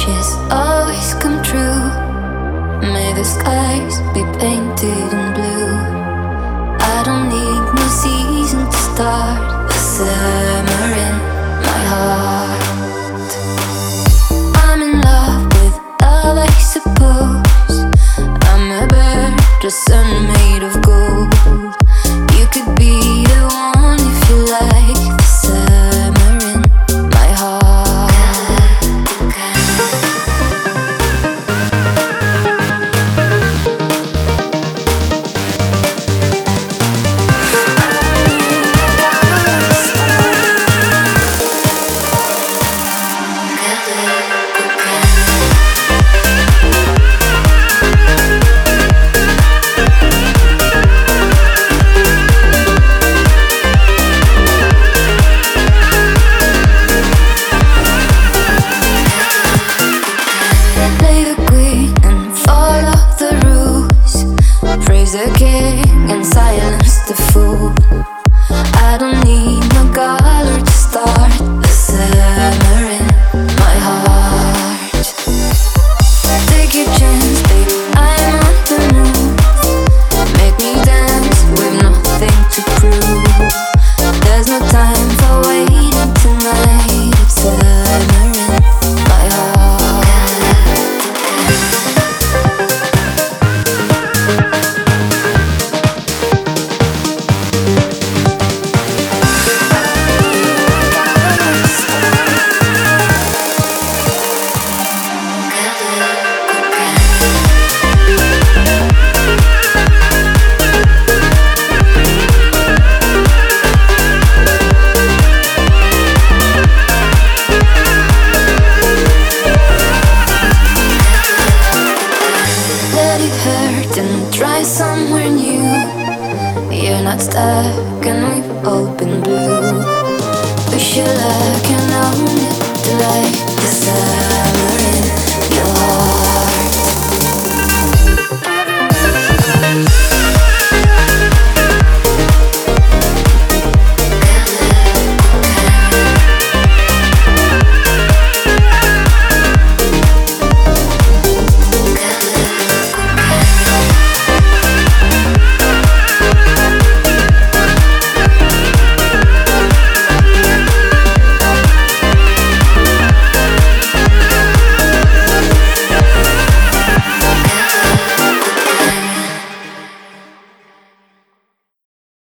wishes always come true. May the skies be painted in blue. I don't need no season to start the summer in my heart. I'm in love with love, I suppose. I'm a bird, a sun made of gold. You could be the one if you like the summer in my heart. Play the queen and follow the rules. Praise the king and silence the fool. I don't need no color to start the summer in my heart. Take your chance, babe, I'm on the move. Make me dance with nothing to prove. There's no time for waiting tonight. It's summer in my heart. Let it hurt and try somewhere new. You're not stuck and we've all been blue. Wish you luck and own it to light the sun.